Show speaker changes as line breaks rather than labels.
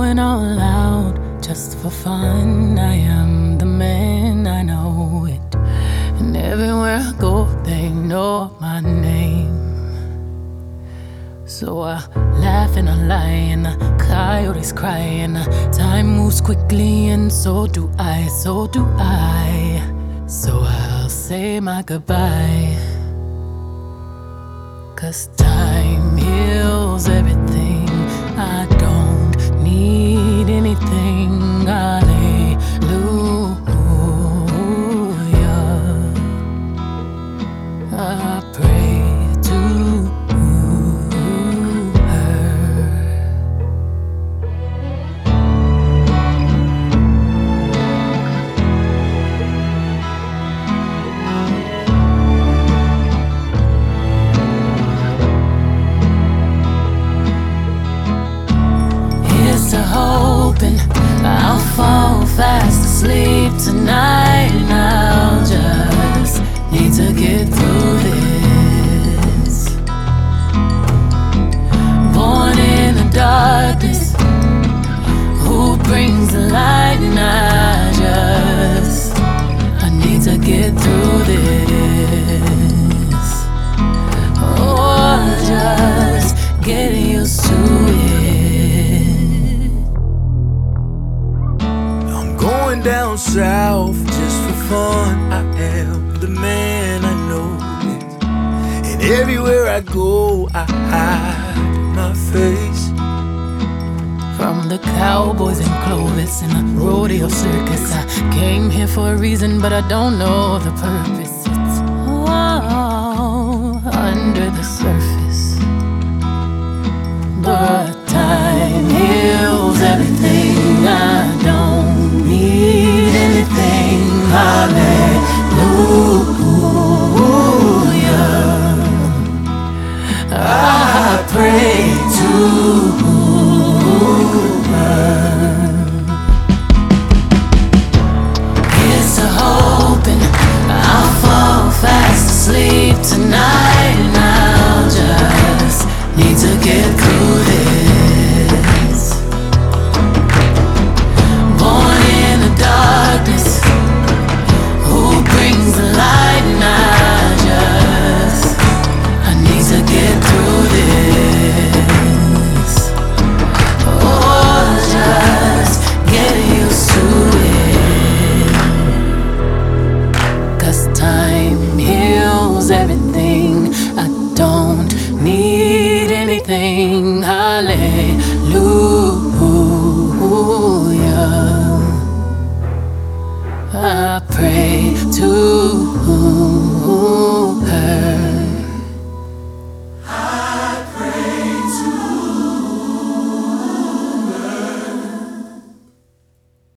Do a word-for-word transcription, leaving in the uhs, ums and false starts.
going all out just for fun. I am the man, I know it. And everywhere I go, they know my name. So I laugh and I lie and the coyotes cry and the time moves quickly and so do I, so do I. So I'll say my goodbye, 'cause time heals everything. I don't need anything. Hallelujah. I pray to hoping I'll fall fast asleep tonight, and I'll just need to get through this. Born in the darkness, who brings the light? And I just I need to get through this. Oh, just get used to it.
Down south just for fun. I am the man, I know it. And everywhere I go, I hide my face
from the cowboys and Clovis and the rodeo circus. I came here for a reason, but I don't know the purpose. It's all under the surface. But time heals everything. I don't need anything. Hallelujah. I pray to her. Here's to hoping I'll fall fast asleep tonight, and I'll just need to get through this. Born in the darkness, who brings the light? And I just I need to get through this. Oh, just get used to it, 'cause time heals everything. I don't need anything. Hallelujah. I pray to her.